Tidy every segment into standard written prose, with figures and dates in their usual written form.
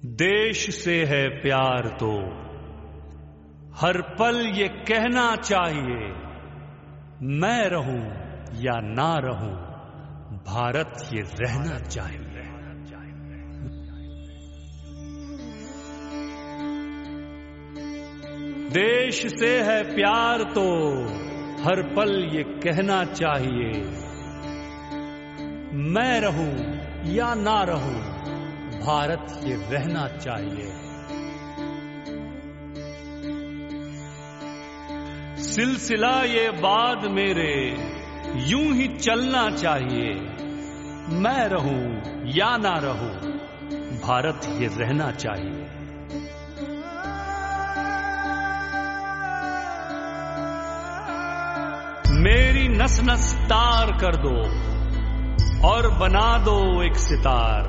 देश से है प्यार तो हर पल ये कहना चाहिए, मैं रहूं या ना रहूं, भारत ये रहना चाहिए। देश से है प्यार तो हर पल ये कहना चाहिए, मैं रहूं या ना रहूं, भारत ये रहना चाहिए। सिलसिला ये बात मेरे यूं ही चलना चाहिए, मैं रहूं या ना रहूं, भारत ये रहना चाहिए। मेरी नस नस तार कर दो और बना दो एक सितार,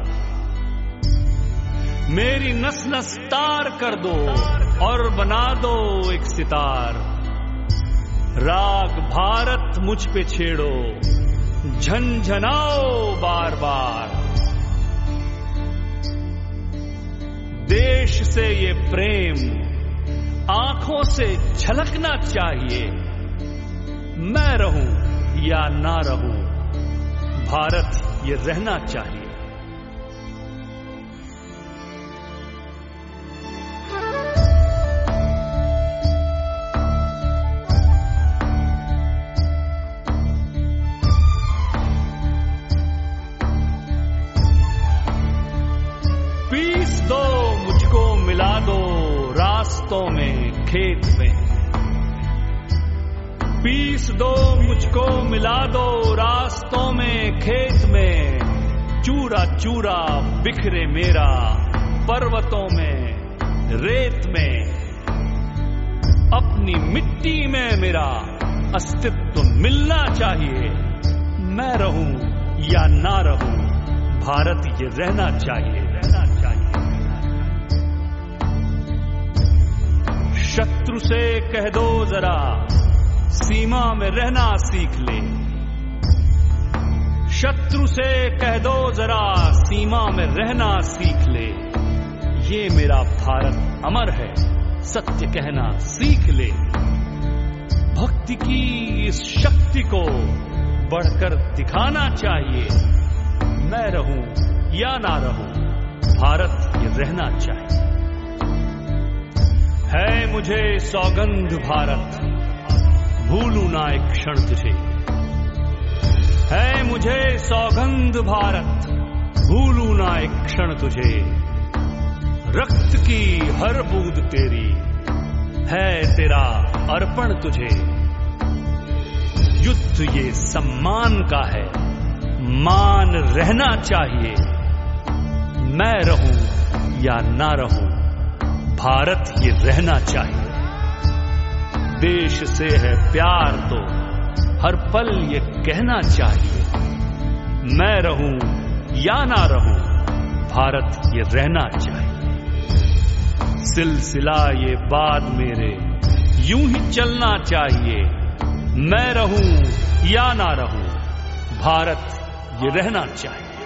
मेरी नस नस तार कर दो और बना दो एक सितार। राग भारत मुझ पे छेड़ो, झनझनाओ बार बार। देश से ये प्रेम आंखों से झलकना चाहिए, मैं रहूं या ना रहूं, भारत ये रहना चाहिए। पीस दो मुझको मिला दो रास्तों में खेत में, पीस दो मुझको मिला दो रास्तों में खेत में। चूरा चूरा बिखरे मेरा पर्वतों में रेत में, अपनी मिट्टी में मेरा अस्तित्व मिलना चाहिए, मैं रहूं या ना रहूं, भारत ये रहना चाहिए। शत्रु से कह दो जरा सीमा में रहना सीख ले, शत्रु से कह दो जरा सीमा में रहना सीख ले। ये मेरा भारत अमर है, सत्य कहना सीख ले। भक्ति की इस शक्ति को बढ़कर दिखाना चाहिए, मैं रहूं या ना रहूं, भारत ये रहना चाहिए। है मुझे सौगंध भारत, भूलूं ना एक क्षण तुझे। है मुझे सौगंध भारत, भूलूं ना एक क्षण तुझे। रक्त की हर बूंद तेरी है तेरा अर्पण तुझे। युद्ध ये सम्मान का है, मान रहना चाहिए, मैं रहूं या ना रहूं, भारत ये रहना चाहिए। देश से है प्यार तो हर पल ये कहना चाहिए, मैं रहूं या ना रहूं, भारत ये रहना चाहिए। सिलसिला ये बात मेरे यूं ही चलना चाहिए, मैं रहूं या ना रहूं, भारत ये रहना चाहिए।